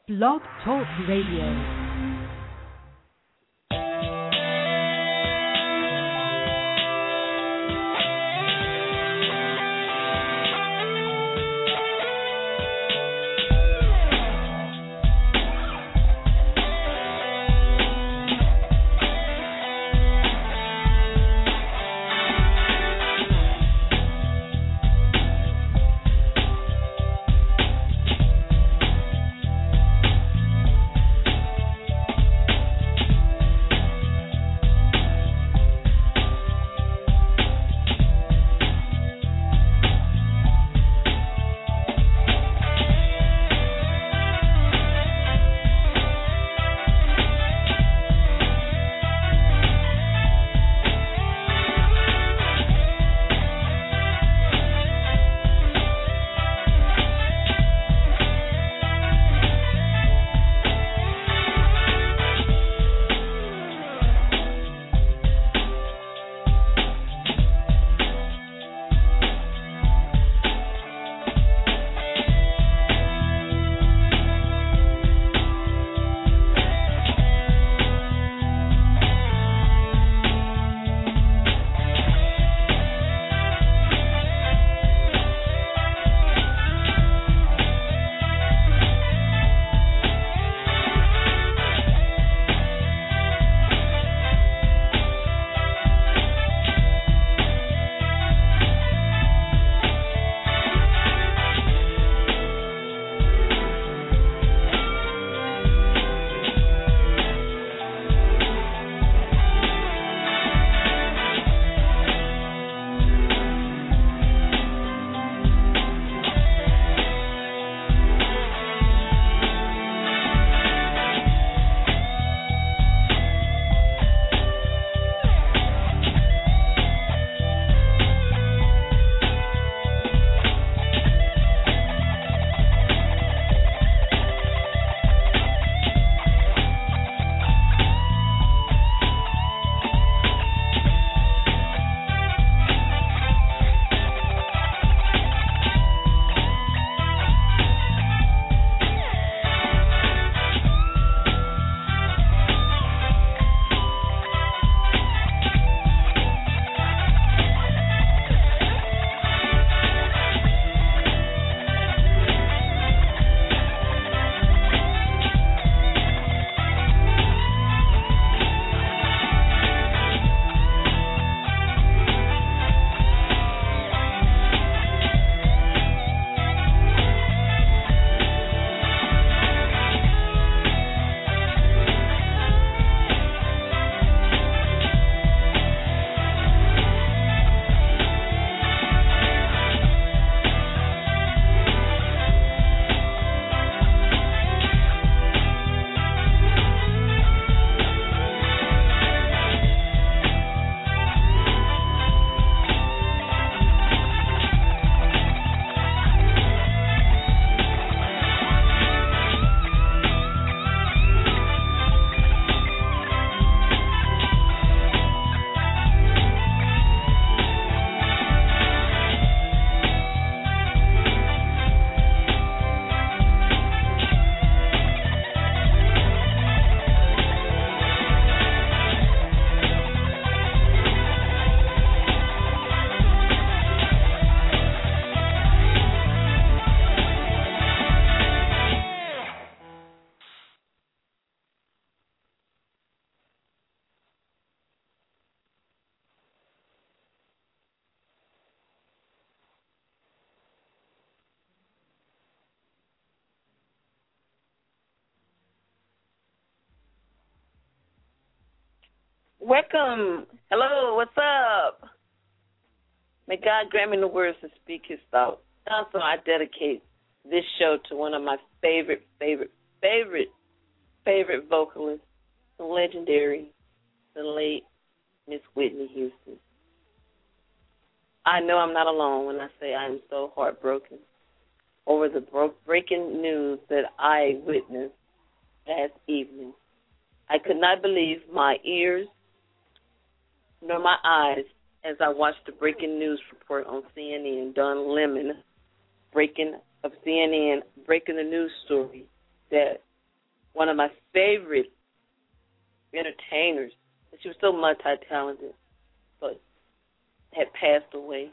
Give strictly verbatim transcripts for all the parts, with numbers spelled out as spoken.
Blog Talk Radio. Welcome. Hello, what's up? May God grant me the words to speak his thoughts. Also, I dedicate this show to one of my favorite, favorite, favorite, favorite vocalists, the legendary, the late Miss Whitney Houston. I know I'm not alone when I say I am so heartbroken over the bro- breaking news that I witnessed last evening. I could not believe my ears nor my eyes as I watched the breaking news report on C N N. Don Lemon breaking of C N N breaking the news story that favorite entertainers. She was so multi-talented, but had passed away.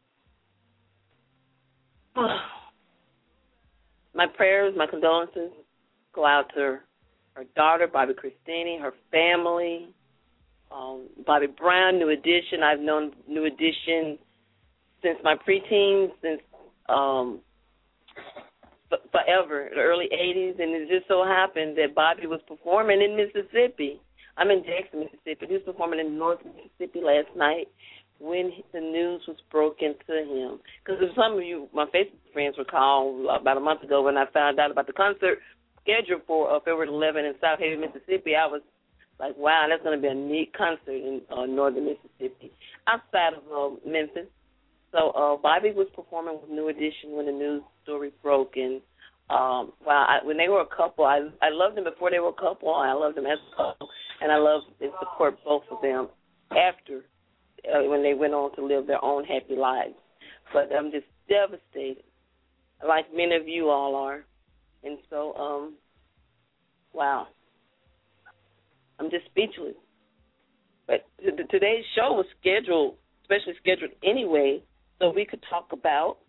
My prayers, my condolences go out to her, her daughter, Bobby Christini, her family, um, Bobby Brown, New Edition. I've known New Edition since my preteens, since um, f- forever, the early eighties, and it just so happened that Bobby was performing in Mississippi. I'm in Jackson, Mississippi. He was performing in North Mississippi last night when the news was broken to him. Because some of you, my Facebook friends, recall about a month ago when I found out about the concert scheduled for uh, February eleventh in South Haven, Mississippi, I was like, wow, that's going to be a neat concert in uh, northern Mississippi, outside of uh, Memphis. So uh, Bobby was performing with New Edition when the news story broke. And um, wow, I, when they were a couple, I I loved them before they were a couple. I loved them as a couple, and I loved and support both of them after. Uh, when they went on to live their own happy lives. But I'm just devastated, like many of you all are. And so, um, wow, I'm just speechless. But t- today's show was scheduled, especially scheduled anyway, so we could talk about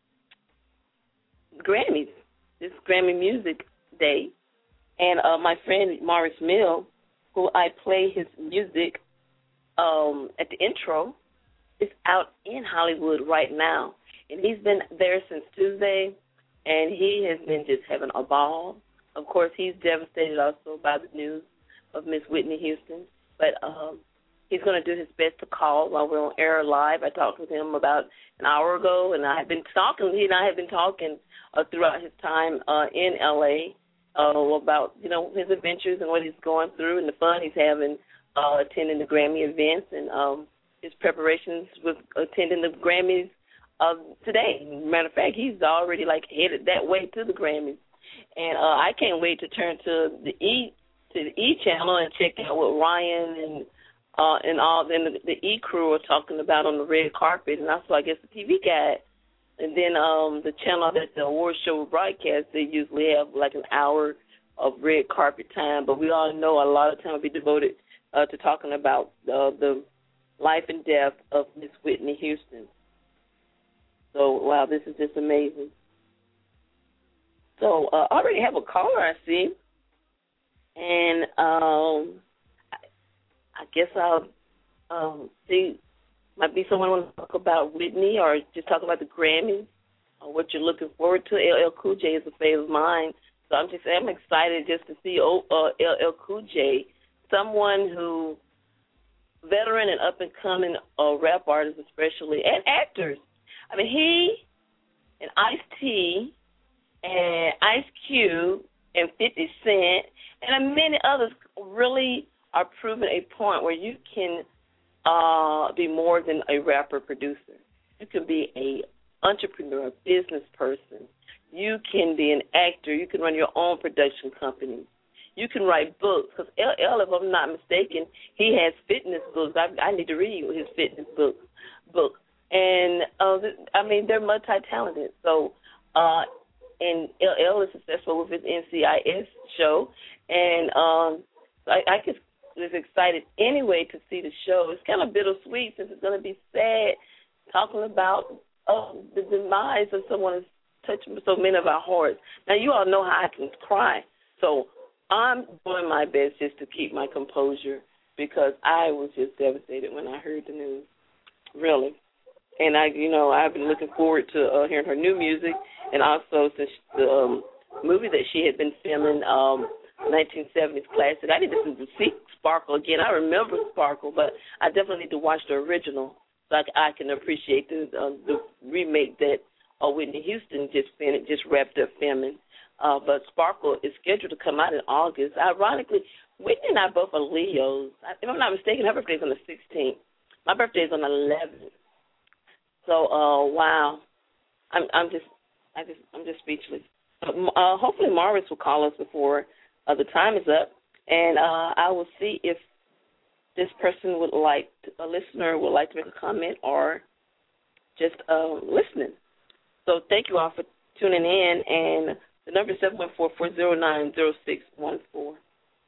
Grammys, this Grammy Music Day. And uh, my friend Morris Mill, who I play his music Um, at the intro, is out in Hollywood right now. And he's been there since Tuesday, and he has been just having a ball. Of course, he's devastated also by the news of Miss Whitney Houston. But um, he's going to do his best to call while we're on air live. I talked with him about an hour ago, and I've been talking, he and I have been talking uh, throughout his time uh, in L A uh, about, you know, his adventures and what he's going through and the fun he's having Uh, attending the Grammy events and um, his preparations with attending the Grammys uh, today. Matter of fact, he's already like headed that way to the Grammys, and uh, I can't wait to turn to the E to the E channel and check out what Ryan and uh, and all then the, the E crew are talking about on the red carpet, and also I guess the T V guide, and then um, the channel that the award show broadcast. They usually have like an hour of red carpet time, but we all know a lot of time will be devoted Uh, to talking about uh, the life and death of Miss Whitney Houston. So, wow, this is just amazing. So, uh, I already have a caller, I see. And um, I, I guess I'll um, see, might be someone want to talk about Whitney or just talk about the Grammys or what you're looking forward to. L L Cool J is a favorite of mine. So I'm just I'm excited just to see oh, uh, L L Cool J, someone who, veteran and up-and-coming uh, rap artists especially, and actors. I mean, he and Ice-T and Ice Cube and fifty Cent and many others really are proving a point where you can uh, be more than a rapper-producer. You can be a entrepreneur, a business person. You can be an actor. You can run your own production company. You can write books. Because L L, if I'm not mistaken, he has fitness books. I, I need to read his fitness book. book. And, uh, I mean, they're multi-talented. So, uh, and L L is successful with his N C I S show. And um, I, I just was excited anyway to see the show. It's kind of bittersweet since it's going to be sad talking about uh, the demise of someone who's touched so many of our hearts. Now, you all know how I can cry. So I'm doing my best just to keep my composure because I was just devastated when I heard the news, really. And, I, you know, I've been looking forward to uh, hearing her new music, and also since the um, movie that she had been filming, um, nineteen seventies classic, I need to see Sparkle again. I remember Sparkle, but I definitely need to watch the original so I, I can appreciate the, uh, the remake that uh, Whitney Houston just finished, just wrapped up filming. Uh, but Sparkle is scheduled to come out in August. Ironically, Whitney and I both are Leos. If I'm not mistaken, her birthday is on the sixteenth. My birthday is on the eleventh. So, uh, wow, I'm, I'm just, I just, I'm just speechless. Uh, hopefully, Morris will call us before uh, the time is up, and uh, I will see if this person would like, to, a listener would like to make a comment or just uh, listening. So, thank you all for tuning in, and the number is seven one four, four zero nine, zero six one four.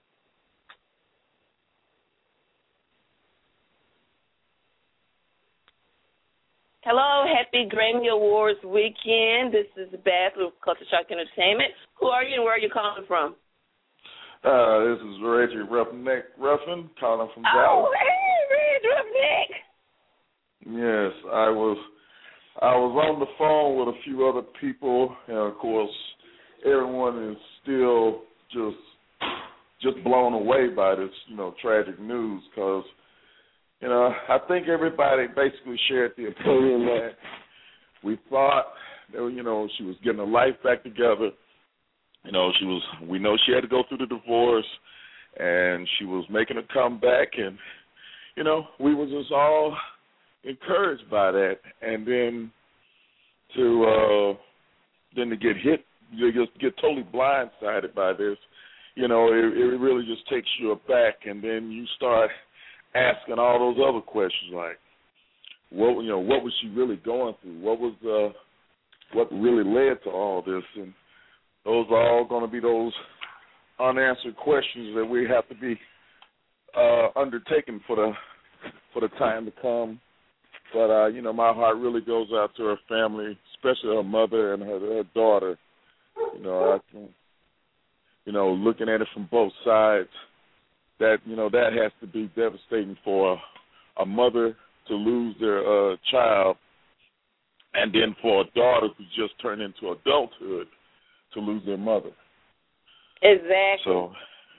Hello, happy Grammy Awards weekend. This is Beth with Culture Shock Entertainment. Who are you and where are you calling from? Uh, this is Reggie Roughneck Ruffin calling from Dallas. Oh, hey, Reggie Roughneck. Yes, I was I was on the phone with a few other people, and of course, everyone is still just just blown away by this, you know, tragic news. Because, you know, I think everybody basically shared the opinion that we thought that, you know, she was getting her life back together. You know, she was. We know she had to go through the divorce, and she was making a comeback, and you know, we was just all encouraged by that, and then to uh, then to get hit, you just get totally blindsided by this. You know, it, it really just takes you aback, and then you start asking all those other questions like, what you know, what was she really going through? What was uh, what really led to all this? And those are all going to be those unanswered questions that we have to be uh, undertaken for the for the time to come. But uh, you know, my heart really goes out to her family, especially her mother and her, her daughter. You know, I can, you know, looking at it from both sides, that you know that has to be devastating for a, a mother to lose their uh, child, and then for a daughter who just turned into adulthood to lose their mother. Exactly. So,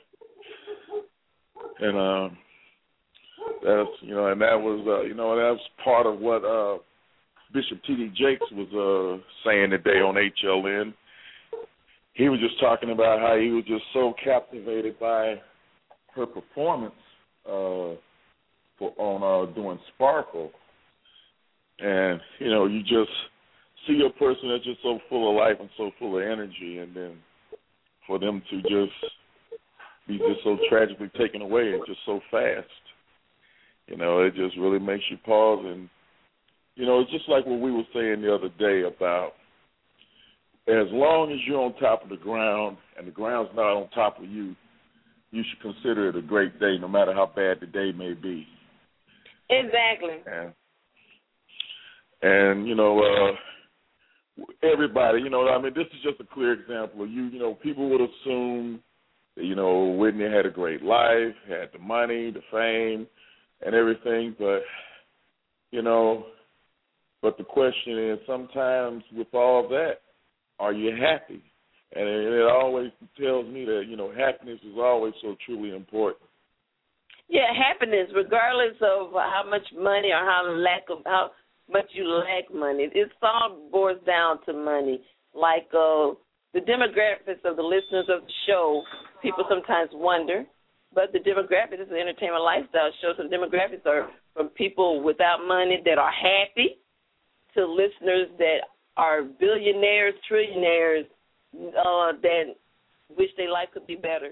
and uh, that's you know, and that was uh, you know that was part of what uh, Bishop T D Jakes was uh, saying today on H L N. He was just talking about how he was just so captivated by her performance uh, for on uh, doing Sparkle, and you know, you just see a person that's just so full of life and so full of energy, and then for them to just be just so tragically taken away and just so fast, you know, it just really makes you pause. And, you know, it's just like what we were saying the other day about as long as you're on top of the ground and the ground's not on top of you, you should consider it a great day no matter how bad the day may be. Exactly. And, and you know, uh, everybody, you know, I mean, this is just a clear example of you, you know, people would assume that, you know, Whitney had a great life, had the money, the fame, and everything, but, you know, but the question is sometimes with all that, are you happy? And it, it always tells me that, you know, happiness is always so truly important. Yeah, happiness, regardless of how much money or how lack of, how but you lack money. It all boils down to money. Like uh, the demographics of the listeners of the show, people sometimes wonder, but the demographics is an entertainment lifestyle show, so the demographics are from people without money that are happy to listeners that are billionaires, trillionaires, uh, that wish their life could be better.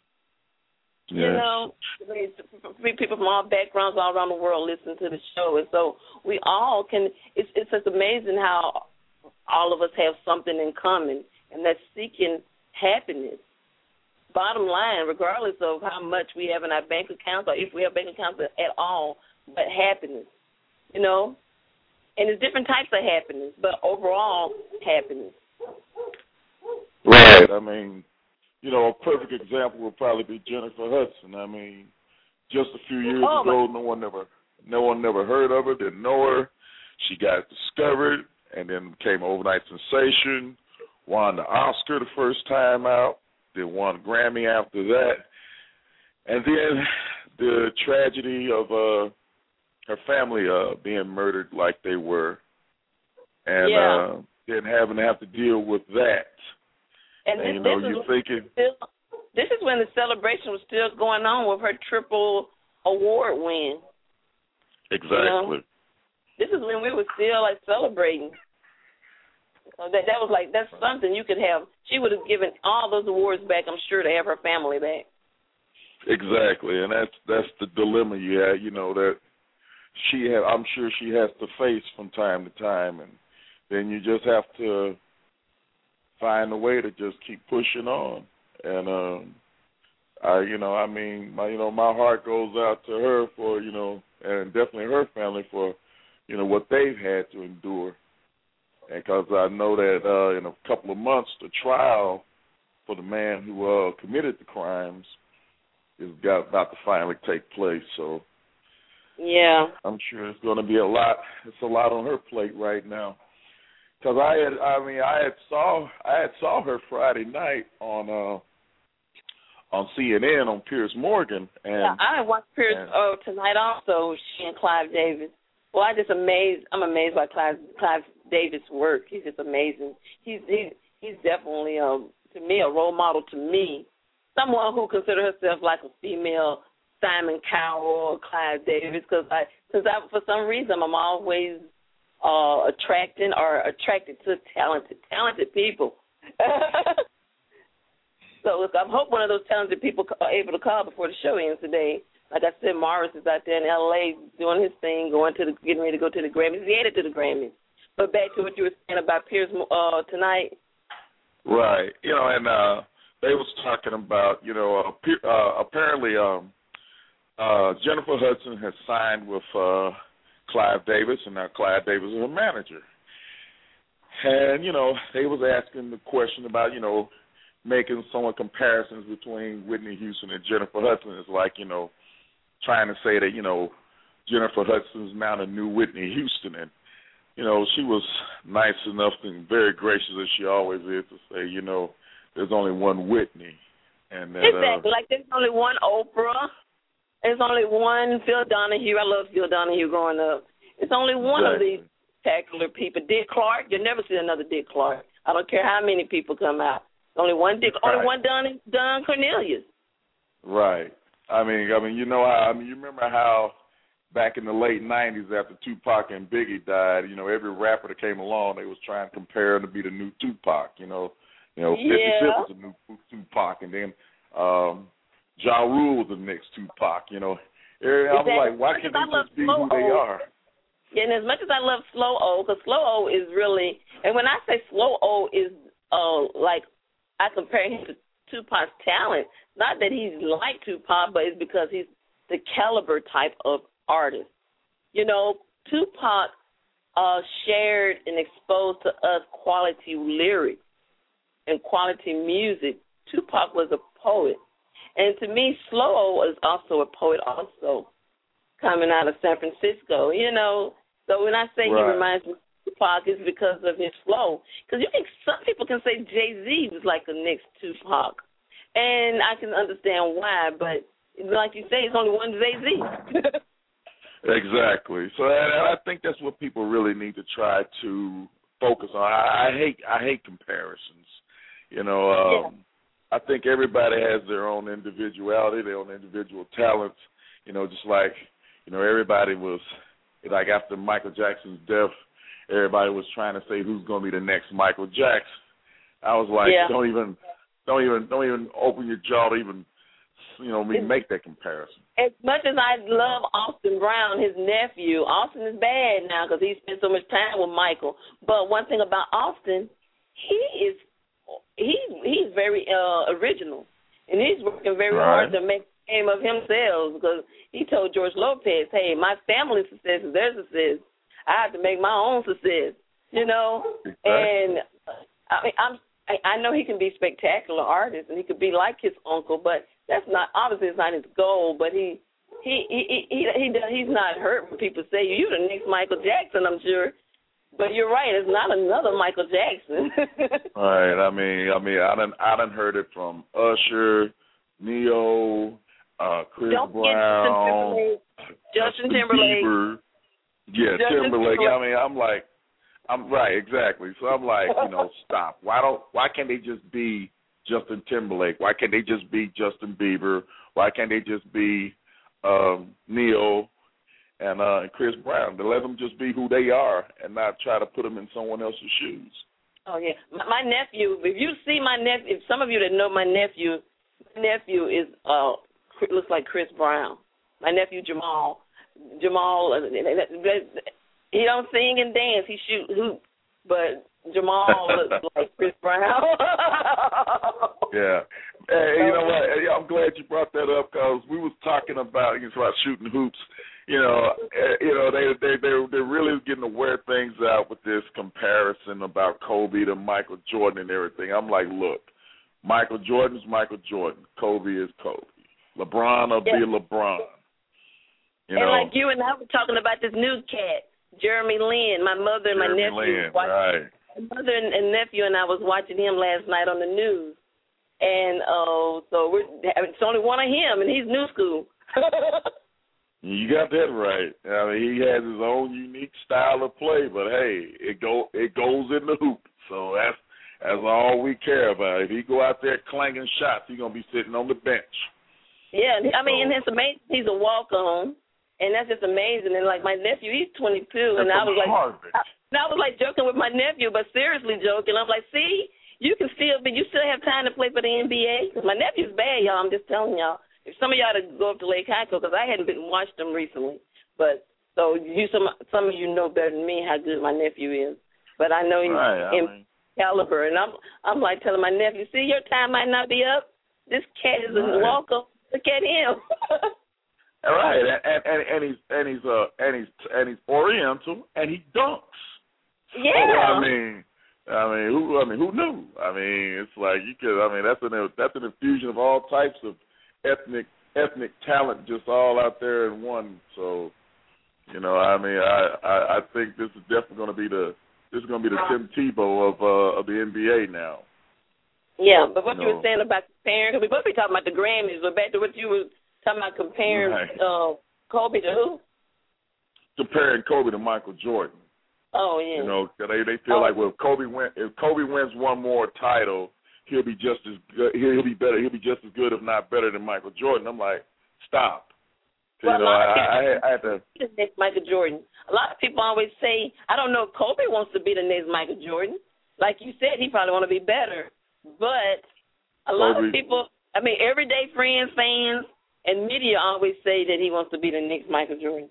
Yes. You know, people from all backgrounds all around the world listen to the show, and so we all can. It's it's just amazing how all of us have something in common, and that's seeking happiness. Bottom line, regardless of how much we have in our bank accounts or if we have bank accounts at all, but happiness. You know, and there's different types of happiness, but overall happiness. Right. I mean, you know, a perfect example would probably be Jennifer Hudson. I mean, just a few years oh, ago, no one never, no one never heard of her, didn't know her. She got discovered and then became an overnight sensation. Won the Oscar the first time out. Then won a Grammy after that. And then the tragedy of uh, her family uh, being murdered like they were, and yeah. uh, then having to have to deal with that. And, and this, you know, this you're is thinking... Still, this is when the celebration was still going on with her triple award win. Exactly. You know? This is when we were still, like, celebrating. So that that was like, that's something you could have. She would have given all those awards back, I'm sure, to have her family back. Exactly, and that's that's the dilemma you have, you know, that she had, I'm sure she has to face from time to time, and then you just have to find a way to just keep pushing on. And um, I, you know, I mean, my, you know, my heart goes out to her for, you know, and definitely her family for you know, what they've had to endure. And because I know that uh, in a couple of months, the trial for the man who uh, committed the crimes is got, about to finally take place. So yeah, I'm sure it's going to be a lot. It's a lot on her plate right now. Because I had, I mean, I had saw, I had saw her Friday night on, uh, on C N N on Piers Morgan, and yeah, I watched Piers and, uh, tonight also. She and Clive Davis. Well, I just amazed. I'm amazed by Clive, Clive Davis' work. He's just amazing. He's he's he's definitely um to me a role model to me. Someone who considers herself like a female Simon Cowell or Clive Davis, because I, cause I, for some reason, I'm always uh, attracting or attracted to talented, talented people. So look, I hope one of those talented people are able to call before the show ends today. Like I said, Morris is out there in L A doing his thing, going to the, getting ready to go to the Grammys. He headed to the Grammys. But back to what you were saying about Piers uh, tonight. Right. You know, and uh, they was talking about, you know, uh, uh, apparently um, uh, Jennifer Hudson has signed with uh, Clive Davis, and now Clive Davis is her manager. And, you know, they was asking the question about, you know, making somewhat comparisons between Whitney Houston and Jennifer Hudson. It's like, you know, trying to say that, you know, Jennifer Hudson is now the new Whitney Houston. And, you know, she was nice enough and very gracious as she always is to say, you know, there's only one Whitney. And that, exactly. Uh, like there's only one Oprah. There's only one Phil Donahue. I love Phil Donahue growing up. It's only one exactly. of these spectacular people. Dick Clark, you'll never see another Dick Clark. I don't care how many people come out. Only one Dick, right. only one Don, Don Cornelius. Right. I mean, I mean, you know how, I mean, you remember how back in the late nineties after Tupac and Biggie died, you know, every rapper that came along, they was trying to compare him to be the new Tupac, you know. You know, fifty yeah. Cent was the new Tupac, and then um, Ja Rule was the next Tupac, you know. I was exactly. like, why can't they just be who they are? Yeah, and as much as I love Slow O, because Slow O is really, and when I say Slow O is uh, like, I compare him to Tupac's talent. Not that he's like Tupac, but it's because he's the caliber type of artist. You know, Tupac uh, shared and exposed to us quality lyrics and quality music. Tupac was a poet. And to me, Slow is also a poet also, coming out of San Francisco, you know. So when I say right. he reminds me of Tupac, it's because of his flow. Because you think some people can say Jay-Z was like the next Tupac. And I can understand why, but like you say, it's only one Jay-Z. Exactly. So and I think that's what people really need to try to focus on. I, I hate I hate comparisons. You know, um, yeah. I think everybody has their own individuality, their own individual talents. You know, just like, you know, everybody was, like after Michael Jackson's death, everybody was trying to say who's going to be the next Michael Jackson. I was like, yeah. don't even, don't even, don't even open your jaw to even, you know, make that comparison. As much as I love Austin Brown, his nephew, Austin is bad now because he spent so much time with Michael. But one thing about Austin, he is, he he's very uh, original, and he's working very right. hard to make a name of himself because he told George Lopez, hey, my family's success is their success. I have to make my own success, you know. Exactly. And I mean, I'm I, I know he can be a spectacular artist and he could be like his uncle, but that's not obviously it's not his goal. But he he he he, he, he he's not hurt when people say you're the next Michael Jackson, I'm sure. But you're right, it's not another Michael Jackson. Right. I mean, I mean, I done I done heard it from Usher, Neo, uh, Chris Don't Brown, Justin Timberlake. Bieber. Yeah, Justin Timberlake. Timberlake. I mean, I'm like, I'm right, exactly. So I'm like, you know, stop. Why don't? Why can't they just be Justin Timberlake? Why can't they just be Justin Bieber? Why can't they just be um, Neo and uh, Chris Brown? To let them just be who they are and not try to put them in someone else's shoes. Oh yeah, my, my nephew. If you see my nephew, if some of you that know my nephew, my nephew is uh looks like Chris Brown. My nephew Jamal. Jamal, he don't sing and dance. He shoot hoop, but Jamal looks like Chris Brown. Yeah, Hey, you know what? Hey, I'm glad you brought that up because we was talking about you know, about shooting hoops. You know, uh, you know they they they they're really getting to wear things out with this comparison about Kobe to Michael Jordan and everything. I'm like, look, Michael Jordan's Michael Jordan. Kobe is Kobe. LeBron will yeah. be LeBron. You and know? like you and I were talking about this new cat, Jeremy Lin. My mother and Jeremy my nephew. Lin, right. My mother and, and nephew and I was watching him last night on the news. And uh, so we're, it's only one of him, and he's new school. You got that right. I mean, he has his own unique style of play, but hey, it go it goes in the hoop. So that's that's all we care about. If he go out there clanging shots, he's gonna be sitting on the bench. Yeah, I mean, so, and it's amazing. He's a walk-on, and that's just amazing. And like my nephew, he's twenty-two, and I was like, I, and I was like joking with my nephew, but seriously joking. I'm like, see. You can still be, you still have time to play for the N B A. Cause my nephew's bad, y'all. I'm just telling y'all. If some of y'all to go up to Lake Hyco, because I hadn't been watched them recently. But so you, some some of you know better than me how good my nephew is. But I know he's right, I in mean. caliber, and I'm I'm like telling my nephew, see, your time might not be up. This cat is right. a walker. Look at him. All right, and, and and he's and he's uh and he's and he's Oriental, and he dunks. Yeah. So, I mean. I mean, who? I mean, who knew? I mean, it's like you could. I mean, that's an that's an infusion of all types of ethnic ethnic talent, just all out there in one. So, you know, I mean, I I, I think this is definitely going to be the this is going to be the Tim Tebow of uh, of the N B A now. Yeah, but what you, you know. were saying about comparing, because we both be talking about the Grammys, but back to what you were talking about comparing right. uh, Kobe to who? Comparing Kobe to Michael Jordan. Oh yeah. You know, they they feel oh. like well, if Kobe win, if Kobe wins one more title, he'll be just as good. He'll be better. He'll be just as good, if not better, than Michael Jordan. I'm like, stop. Well, you know, I, I, I had to. Next Michael Jordan. A lot of people always say, I don't know if Kobe wants to be the next Michael Jordan. Like you said, he probably want to be better. But a lot Kobe. of people, I mean, everyday friends, fans, and media always say that he wants to be the next Michael Jordan.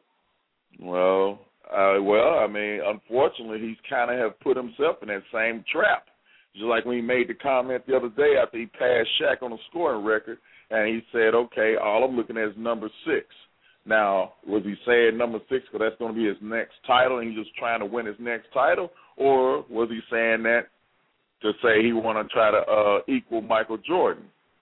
Well. Uh, well, I mean, unfortunately, he's kind of have put himself in that same trap. Just like when he made the comment the other day after he passed Shaq on the scoring record, and he said, okay, all I'm looking at is number six. Now, was he saying number six because that's going to be his next title and he's just trying to win his next title, or was he saying that to say he want to try to uh, equal Michael Jordan?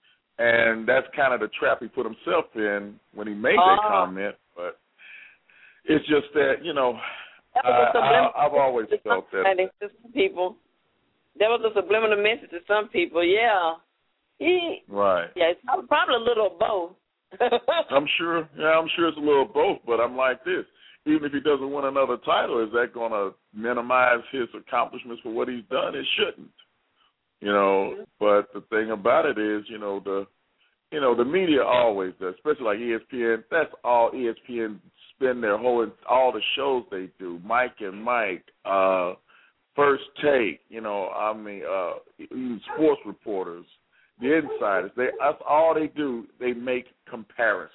And that's kind of the trap he put himself in when he made that uh, comment, but it's just that, you know, I, I, I've always felt that. To some people. That was a subliminal message to some people, yeah. He, right. Yeah, it's probably a little of both. I'm sure, yeah, I'm sure it's a little of both, but I'm like this. Even if he doesn't win another title, is that going to minimize his accomplishments for what he's done? It shouldn't. You know, mm-hmm. But the thing about it is, you know, the, you know, the media always does, especially like E S P N. That's all E S P N spend their whole, all the shows they do, Mike and Mike, uh, First Take, you know, I mean, uh, even sports reporters, the insiders, they, that's all they do, they make comparisons.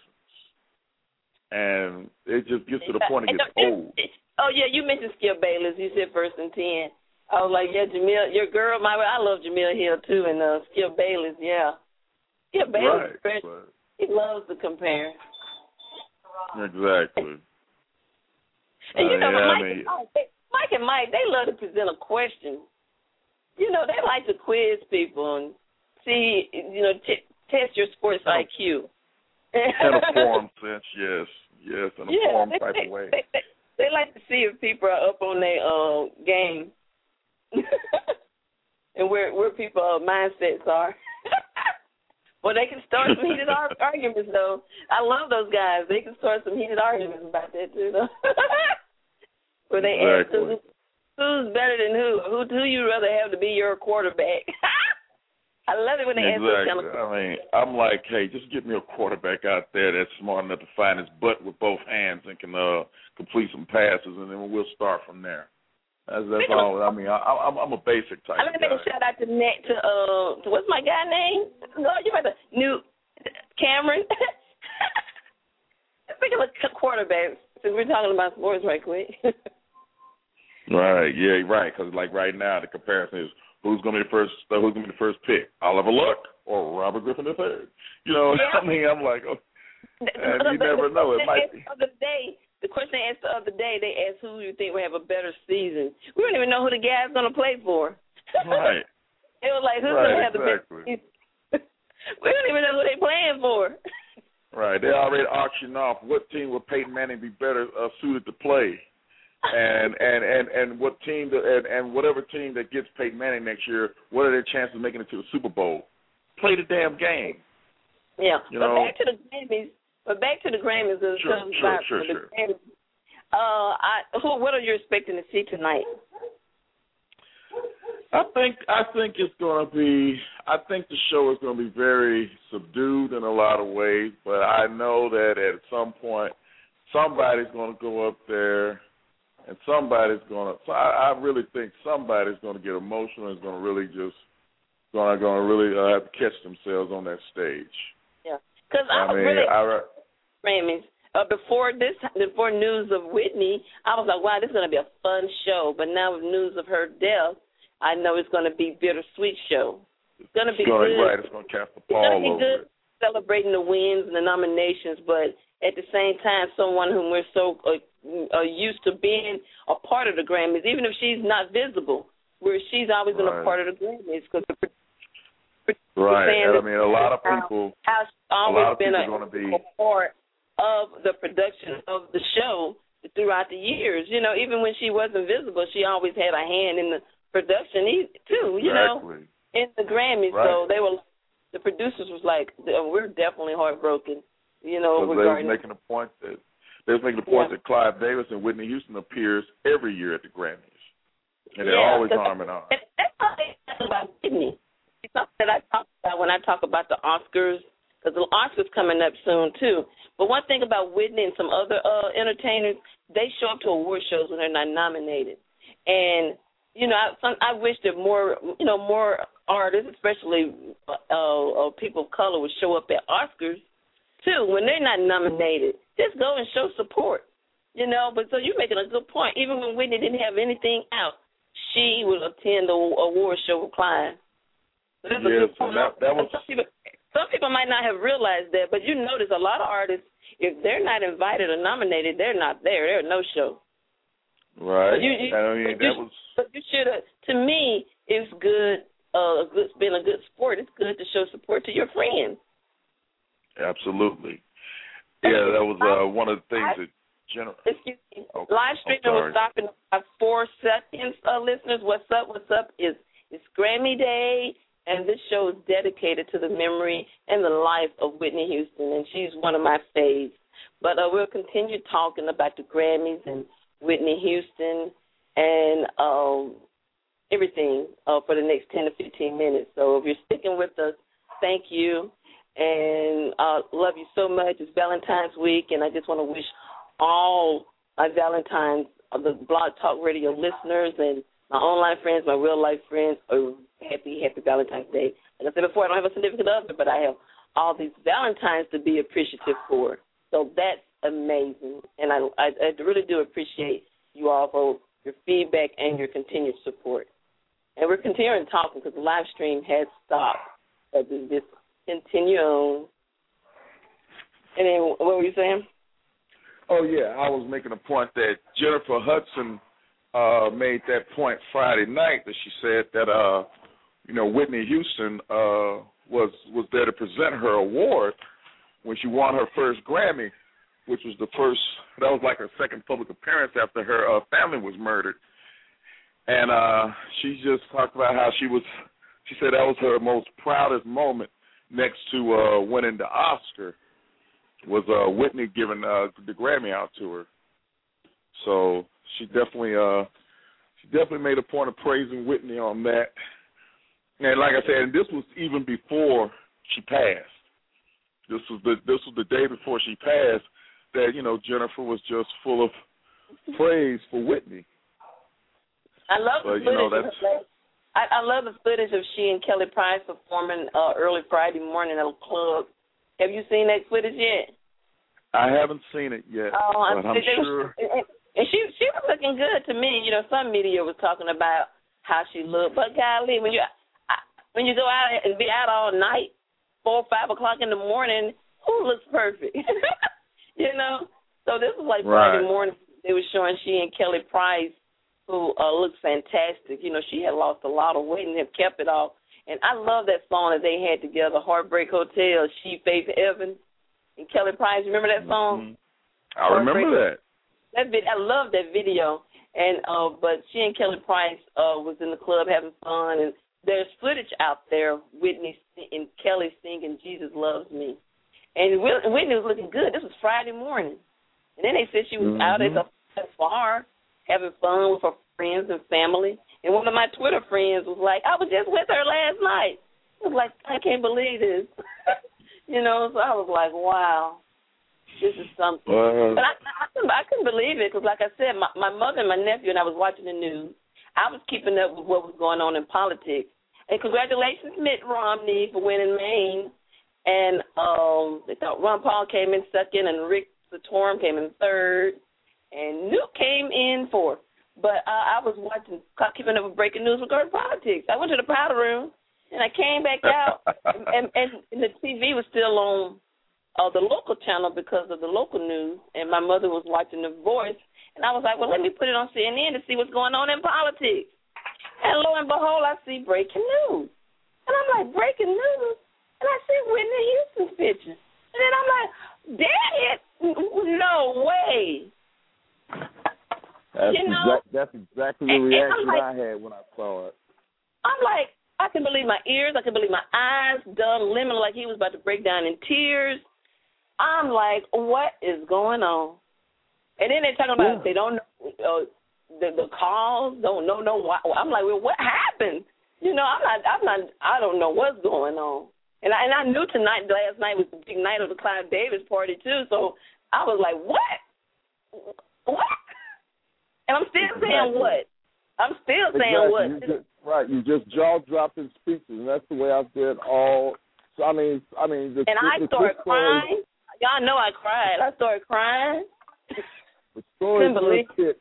And it just gets to the point it gets old. Oh, yeah, you mentioned Skip Bayless. You said First and Ten. I was like, yeah, Jamil, your girl, my, I love Jamil Hill, too, and uh, Skip Bayless, yeah. Skip Bayless, right, but, he loves to compare. Exactly. And you uh, know, yeah, Mike, I mean, and Mike, Mike and Mike, they love to present a question. You know, they like to quiz people and see, you know, t- test your sports I Q. In a form sense, yes. Yes, in a yeah, form they, type they, of way. They, they, they like to see if people are up on their uh, game and where where people's uh, mindsets are. Well, they can start some heated ar- arguments, though. I love those guys. They can start some heated arguments about that, too, though. Where they exactly. ask who, who's better than who? Who do you rather have to be your quarterback? I love it when they exactly. ask those kind of I mean, I'm like, hey, just get me a quarterback out there that's smart enough to find his butt with both hands and can uh, complete some passes, and then we'll start from there. That's, that's all. I mean, I, I'm, I'm a basic type I'm of guy. going to make a shout out to Nat, to, uh, to what's my guy name? No, you about to, New Cameron. Speaking of quarterbacks, since we're talking about sports right quick. Right, yeah, right, because like right now the comparison is who's going to be the first? Uh, who's going to be the first pick? Oliver Luck or Robert Griffin the third? You know, Yeah. I mean, I'm like, oh, and you never know. It might be. The other day, the question they asked the other day, they asked who you think will have a better season. We don't even know who the guy's going to play for. Right. It was like, who's right, going to have exactly. the best season? We don't even know who they're playing for. Right. They already auctioned off what team would Peyton Manning be better uh, suited to play. And and, and, and what team to, and, and whatever team that gets Peyton Manning next year, what are their chances of making it to the Super Bowl? Play the damn game. Yeah. You but know? back to the Grammys. But back to the Grammys. Sure, sure, about sure, the sure. Grammys. Uh, I, who, what are you expecting to see tonight? I think I think it's going to be. I think the show is going to be very subdued in a lot of ways, but I know that at some point somebody's going to go up there, and somebody's going to. So I, I really think somebody's going to get emotional and is going to really just going to going to really uh, have to catch themselves on that stage. Yeah, because I, I was mean, really I, Grammys. Uh, before this, before news of Whitney, I was like, wow, this is going to be a fun show. But now with news of her death, I know it's going to be bittersweet show. It's going to be going, good. Right, it's going to cast a It's pall going to be over good it. celebrating the wins and the nominations, but at the same time, someone whom we're so uh, uh, used to being a part of the Grammys, even if she's not visible, where she's always been Right. a part of the Grammys. Cause the, Right, and I that mean, a lot of people, how she's a always lot of been people a, are going to be. a part of the production of the show throughout the years. You know, even when she wasn't visible, she always had a hand in the production too, you Exactly. know, in the Grammys. Right. So they were, the producers was like, we're definitely heartbroken, you know, Because they regarding. was making a point that they was making the point Yeah. that Clive Davis and Whitney Houston appears every year at the Grammys, and they're Yeah, always 'cause arm in arm. That's how they talk about Whitney. It's something that I talk about when I talk about the Oscars, because the Oscars coming up soon too. But one thing about Whitney and some other uh, entertainers, they show up to award shows when they're not nominated. And, you know, I, some, I wish that more, you know, more artists, especially uh, uh, people of color, would show up at Oscars too when they're not nominated. Just go and show support, you know. But so you're making a good point. Even when Whitney didn't have anything out, she would attend the award show with Clive. So that's a Yes, good point. and that, that was Some people, some people might not have realized that, but you notice a lot of artists, if they're not invited or nominated, they're not there. They're no show. right. But you, you, I mean, but that you, was but you should have. To me, it's good. Uh, good, being a good sport. It's good to show support to your friends. absolutely. Yeah, that was uh, one of the things that general. Excuse me. Oh, Live streaming I'm will sorry. stop in about four seconds. Uh, listeners, what's up? What's up? Is it's Grammy Day, and this show is dedicated to the memory and the life of Whitney Houston, and she's one of my faves. But uh, we'll continue talking about the Grammys and Whitney Houston and um, everything uh, for the next ten to fifteen minutes. So if you're sticking with us, thank you, and uh, love you so much. It's Valentine's week, and I just want to wish all my Valentine's, uh, the Blog Talk Radio listeners and my online friends, my real-life friends, a happy, happy Valentine's Day. Like I said before, I don't have a significant other, but I have all these Valentines to be appreciative for. So that's amazing, and I, I, I really do appreciate you all for your feedback and your continued support. And we're continuing talking because the live stream has stopped. But we just continue on. And then what were you saying? Oh yeah, I was making a point that Jennifer Hudson uh, made that point Friday night that she said that uh, you know Whitney Houston uh, was was there to present her award when she won her first Grammy, which was the first. That was like her second public appearance after her uh, family was murdered. And uh, she just talked about how she was, she said that was her most proudest moment next to uh, winning the Oscar was uh, Whitney giving uh, the Grammy out to her. So she definitely, uh, she definitely made a point of praising Whitney on that. And like I said, and this was even before she passed. This was the this was the day before she passed that you know Jennifer was just full of praise for Whitney. I love the But, you know, footage. that's- Of her, I, I love the footage of she and Kelly Price performing uh, early Friday morning at a club. Have you seen that footage yet? I haven't seen it yet, Oh, but I'm they- sure. And, and she she was looking good to me. You know, some media was talking about how she looked. But golly, when you when you go out and be out all night, four or five o'clock in the morning, who looks perfect? You know. So this was like right. Friday morning. They were showing she and Kelly Price, who uh, looks fantastic. You know, she had lost a lot of weight and have kept it off. And I love that song that they had together, Heartbreak Hotel, she, Faith Evans, and Kelly Price. Remember that song? Mm-hmm. I remember that. That vid- I love that video. And uh, but she and Kelly Price uh, was in the club having fun, and there's footage out there, Whitney and Kelly singing "Jesus Loves Me," and Whitney was looking good. This was Friday morning, and then they said she was mm-hmm. out at the bar having fun with her friends and family. And one of my Twitter friends was like, I was just with her last night. I was like, I can't believe this. You know, so I was like, wow, this is something. Uh, but I, I, couldn't, I couldn't believe it because, like I said, my, my mother and my nephew and I was watching the news. I was keeping up with what was going on in politics. And congratulations, Mitt Romney, for winning Maine. And um, they thought Ron Paul came in second and Rick Santorum came in third. And Newt came in fourth. But uh, I was watching, keeping up with breaking news regarding politics. I went to the powder room, and I came back out, and, and, and the T V was still on uh, the local channel because of the local news, and my mother was watching The Voice, and I was like, well, let me put it on C N N to see what's going on in politics. And lo and behold, I see breaking news. And I'm like, breaking news? And I see Whitney Houston's picture. And then I'm like, damn it, no way. That's, you know, exact, that's exactly the and, reaction and like, I had when I saw it. I'm like, I can believe my ears. I can believe my eyes. Dumb Lemon, like he was about to break down in tears. I'm like, what is going on? And then they're talking about yeah. they don't know uh, the the calls. Don't know no why. I'm like, well, what happened? You know, I'm not. I'm not. I don't know what's going on. And I and I knew tonight, last night was the big night of the Clive Davis party too. So I was like, what? What? And I'm still exactly. saying what? I'm still saying exactly. what? You just, right, you just jaw-dropping speeches, and that's the way I've been all. So I mean, I mean, the, and the, I the started Story, crying. Y'all know I cried. I started crying. The story believe. hit.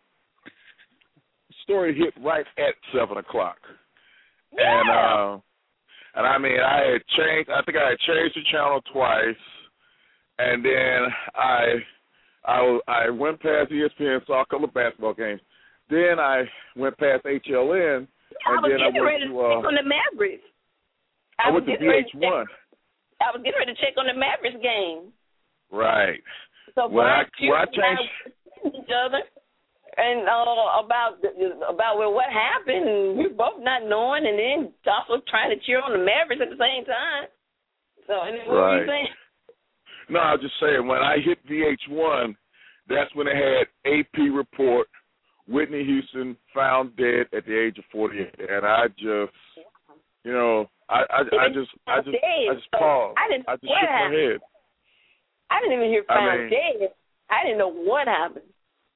The story hit right at seven o'clock, yeah. and uh, and I mean, I had changed. I think I had changed the channel twice, and then I. I, I went past E S P N, saw a couple of basketball games. Then I went past H L N, yeah, and I then I went ready to, to, uh, check on the Mavericks. I, I went to V H one. I was getting ready to check on the Mavericks game. Right. So when I, when I changed each other and uh, about about well, what happened, and we both not knowing, and then also trying to cheer on the Mavericks at the same time. So, and then what right. were you saying? No, I was just saying, when I hit V H one, that's when they had A P report, Whitney Houston found dead at the age of forty-eight. And I just, you know, I, I, I just, I just, I just paused. I, didn't I just shook my head. I didn't even hear found I mean, dead. I didn't know what happened.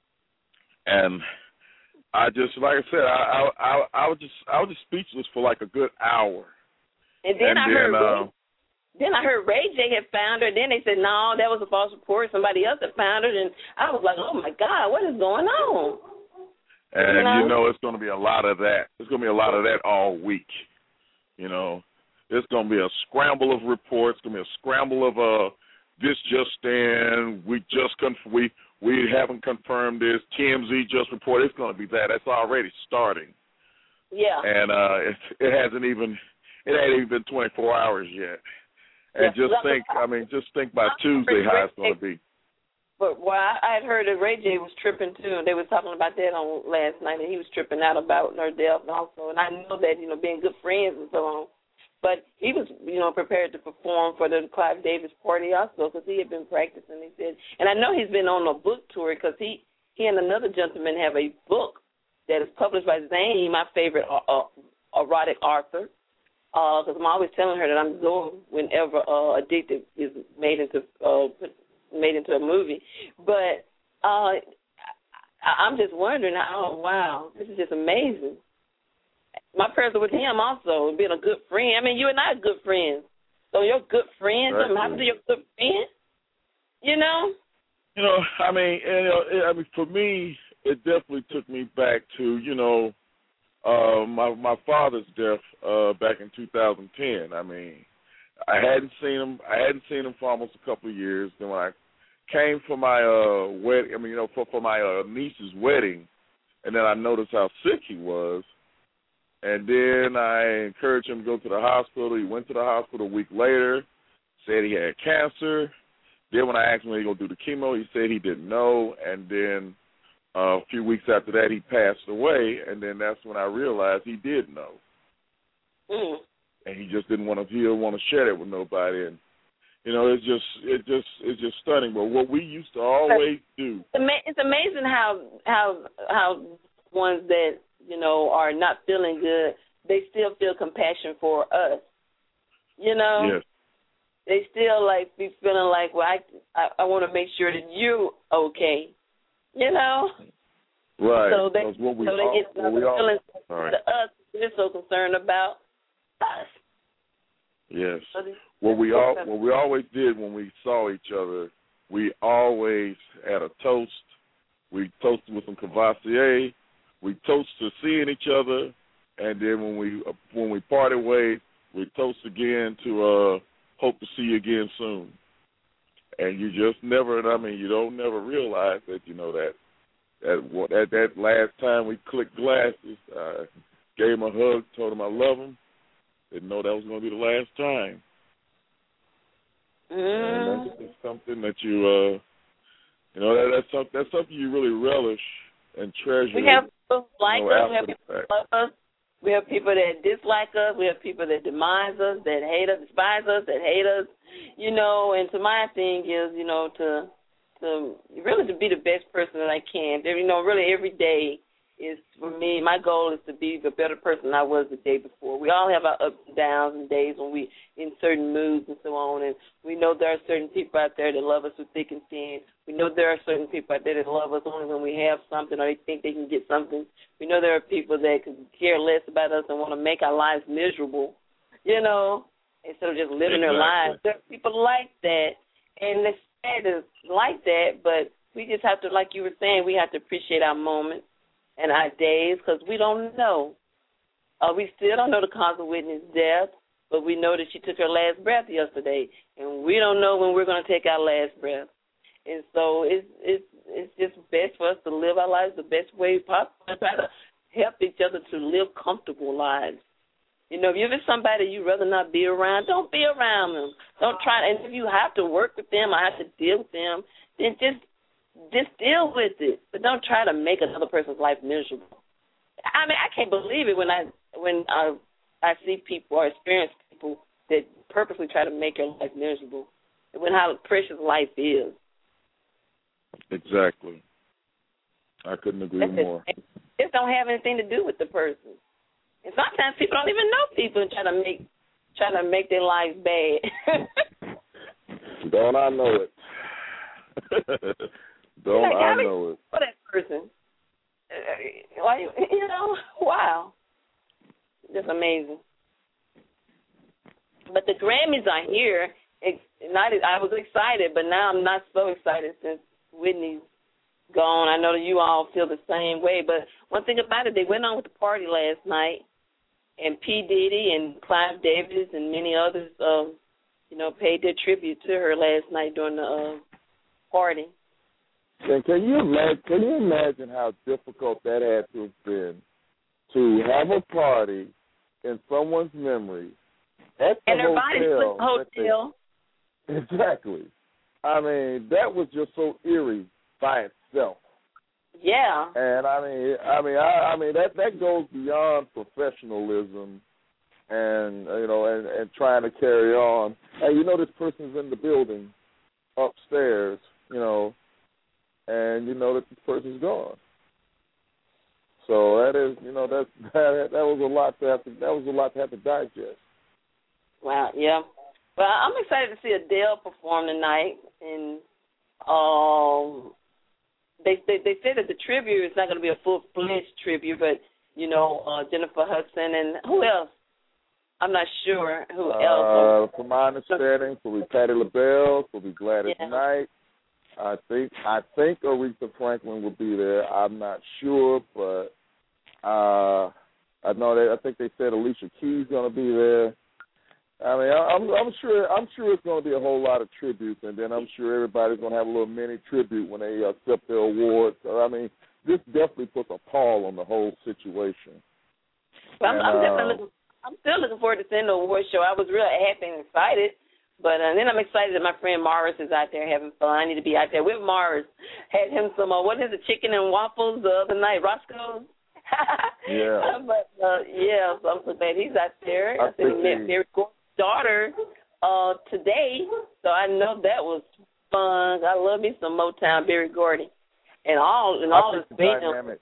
And I just, like I said, I, I, I, I was just, I was just speechless for like a good hour. And then and I then, heard. uh, Then I heard Ray J had found her. Then they said, no, that was a false report. Somebody else had found her. And I was like, oh, my God, what is going on? And, you know, you know it's going to be a lot of that. There's going to be a lot of that all week. You know, there's going to be a scramble of reports. It's going to be a scramble of uh, this just in. We just conf- we we haven't confirmed this. T M Z just reported. It's going to be that. That's already starting. Yeah. And uh, it, it hasn't even it ain't even been twenty-four hours yet. And yeah, just think, I mean, just think by Tuesday how it's going to be. But well, I had heard that Ray J was tripping too. They were talking about that on last night, and he was tripping out about her death also. And I know that, you know, being good friends and so on. But he was, you know, prepared to perform for the Clive Davis party also because he had been practicing. He said, and I know he's been on a book tour because he, he and another gentleman have a book that is published by Zane, my favorite uh, uh, erotic author. Because uh, I'm always telling her that I'm going whenever uh, Addicted is made into uh, made into a movie. But uh, I, I'm just wondering, oh, wow, this is just amazing. My prayers are with him also, being a good friend. I mean, you and I are good friends. So your good friend, something happened to your good friend, you know? You know, I mean, you know, I mean, for me, it definitely took me back to, you know, uh, my my father's death uh, back in two thousand ten. I mean, I hadn't seen him. I hadn't seen him for almost a couple of years. Then when I came for my uh, wedding, I mean, you know, for for my uh, niece's wedding, and then I noticed how sick he was. And then I encouraged him to go to the hospital. He went to the hospital a week later, said he had cancer. Then when I asked him when he was going to do the chemo, he said he didn't know. And then uh, a few weeks after that, he passed away. And then that's when I realized he did know. Mm. And he just didn't want to. He didn't want to share it with nobody. And you know, it's just, it just, it's just stunning. But what we used to always do. It's amazing how how how ones that, you know, are not feeling good, they still feel compassion for us. You know? Yes. They still, like, be feeling like, well, I I, I want to make sure that you're okay. You know? Right. So they, what we so they all, get what we all, feeling right. to us. They're so concerned about us. Yes. So they, What we all, what we always did when we saw each other, we always had a toast. We toasted with some Cavassier. We toast to seeing each other, and then when we when we parted ways, we toast again to uh, hope to see you again soon. And you just never, I mean, you don't never realize that, you know, that that that, that last time we clicked glasses, I gave him a hug, told him I love him. Didn't know that was going to be the last time. Mm. And that's just something that you, uh, you know, that, that's something that's something you really relish and treasure. We have people like you know, us. We have people that love us. We have people that dislike us. We have people that demise us, that hate us, despise us, that hate us. You know, and to my thing is, you know, to to really to be the best person that I can. You know, really every day is, for me, my goal is to be the better person I was the day before. We all have our ups and downs and days when we in certain moods and so on, and we know there are certain people out there that love us with thick and thin. We know there are certain people out there that love us only when we have something or they think they can get something. We know there are people that could care less about us and want to make our lives miserable, you know, instead of just living exactly. their lives. There are people like that, and it's sad to like that, but we just have to, like you were saying, we have to appreciate our moments and our days, because we don't know. Uh, we still don't know the cause of Whitney's death, but we know that she took her last breath yesterday, and we don't know when we're going to take our last breath. And so it's it's it's just best for us to live our lives the best way possible and try to help each other to live comfortable lives. You know, if you're somebody you'd rather not be around, don't be around them. Don't try. And if you have to work with them or have to deal with them, then just Just deal with it, but don't try to make another person's life miserable. I mean, I can't believe it when I when I I see people or experience people that purposely try to make your life miserable, when how precious life is. Exactly. I couldn't agree That's more. It just don't have anything to do with the person. And sometimes people don't even know people and try to make try to make their lives bad. Don't I know it? Don't like, I mean, know it? For that person. Why, you know, wow. Just amazing. But the Grammys are here. It's not, I was excited, but now I'm not so excited since Whitney's gone. I know that you all feel the same way. But one thing about it, they went on with the party last night, and P. Diddy and Clive Davis and many others, um, you know, paid their tribute to her last night during the uh, party. And can you imagine? Can you imagine how difficult that had to have been to have a party in someone's memory at the and her hotel? body's in the hotel. They, exactly. I mean, that was just so eerie by itself. Yeah. And I mean, I mean, I, I mean that that goes beyond professionalism, and you know, and, and trying to carry on. Hey, you know, this person's in the building upstairs, you know. And you know that this person's gone. So that is, you know, that that that was a lot to have to that was a lot to have to digest. Wow, yeah. Well, I'm excited to see Adele perform tonight, and um, they they they said that the tribute is not going to be a full fledged tribute, but you know, uh, Jennifer Hudson and who else? I'm not sure who uh, else. From my understanding, will be Patti LaBelle, will be Gladys yeah. Knight. I think I think Aretha Franklin will be there. I'm not sure, but uh, I know that. I think they said Alicia Keys going to be there. I mean, I'm, I'm sure. I'm sure it's going to be a whole lot of tributes, and then I'm sure everybody's going to have a little mini tribute when they accept their awards. So, I mean, this definitely puts a pall on the whole situation. Well, I'm, and, I'm uh, definitely looking. I'm still looking forward to seeing the award show. I was really happy and excited, but uh, then I'm excited that my friend Morris is out there having fun. I need to be out there with Morris. Had him some. Uh, what is it? Chicken and waffles the other night. Roscoe's. Yeah. but uh, yeah, so I'm so glad he's out there. I, I think he met Barry Gordon's daughter uh, today, so I know that was fun. I love me some Motown Barry Gordy, and all and all his dynamic.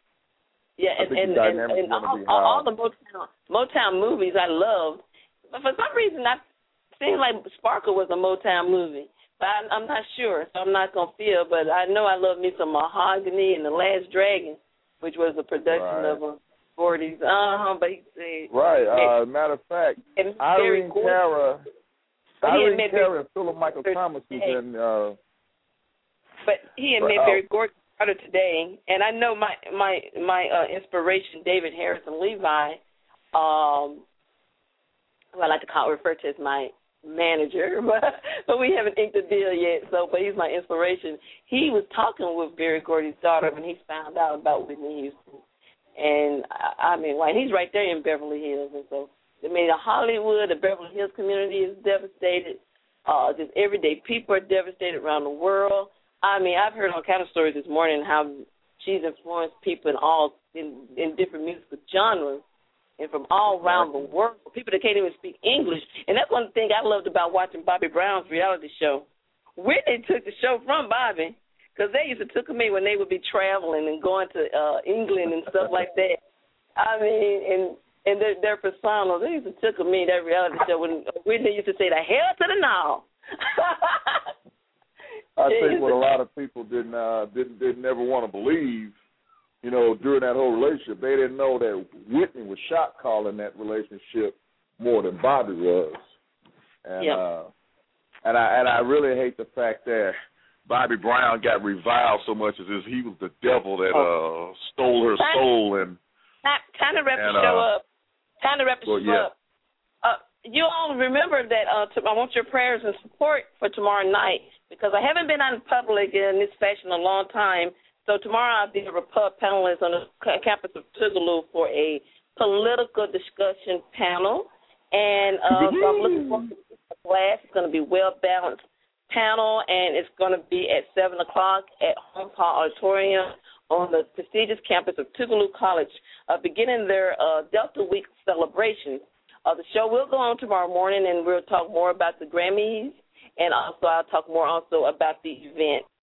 Yeah, and and, and, and all, all, all the Motown Motown movies I loved. But for some reason, I seemed like Sparkle was a Motown movie. But I, I'm not sure, so I'm not gonna feel. But I know I love me some Mahogany and The Last Dragon, which was a production right. of a forties. Uh-huh, but he said... Right. Uh, matter of fact, Irene Cara, Irene Cara and Philip Michael Thomas is in... Uh, but he had met oh. Barry Gordon today, and I know my my my uh, inspiration, David Harrison Levi, um, who I like to call, refer to as my manager, but, but we haven't inked a deal yet, so, but he's my inspiration. He was talking with Barry Gordy's daughter when he found out about Whitney Houston. And, I, I mean, like, he's right there in Beverly Hills. And so, I mean, the Hollywood, the Beverly Hills community is devastated. Uh, just everyday people are devastated around the world. I mean, I've heard all kind of stories this morning how she's influenced people in all, in, in different musical genres and from all around the world, people that can't even speak English. And that's one thing I loved about watching Bobby Brown's reality show. Whitney took the show from Bobby, because they used to took me when they would be traveling and going to uh, England and stuff like that. I mean, and and their, their personas, they used to took me that reality show when Whitney used to say, the hell to the no. I think what a lot of people didn't uh, didn't didn't never want to believe, you know, during that whole relationship, they didn't know that Whitney was shot calling that relationship more than Bobby was. And yep. uh, and I and I really hate the fact that Bobby Brown got reviled so much as if he was the devil that uh, stole her time, soul and kind of wrap and, the show uh, up. Kind of wrap the well, show yeah. up. Uh, you all remember that uh, t- I want your prayers and support for tomorrow night, because I haven't been out in public in this fashion in a long time. So tomorrow I'll be a Repub panelist on the campus of Tougaloo for a political discussion panel. And uh, so I'm looking forward to the class. It's going to be a well-balanced panel, and it's going to be at seven o'clock at Holmes Hall Auditorium on the prestigious campus of Tougaloo College, uh, beginning their uh, Delta Week celebration. Uh, the show will go on tomorrow morning, and we'll talk more about the Grammys, and also I'll talk more also about the event